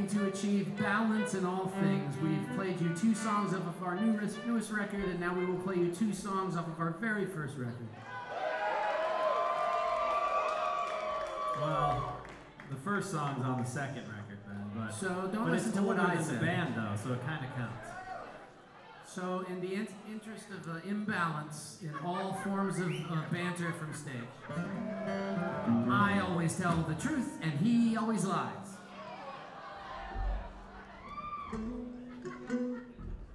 looking to achieve balance in all things. We've played you 2 songs off of our newest record, and now we will play you 2 songs off of our very first record. Well, the first song's on the second record, then. But so don't listen to what I said. It's the band, though, so it kind of counts. So, in the interest of imbalance in all forms of banter from stage, I always tell the truth, and he always lies.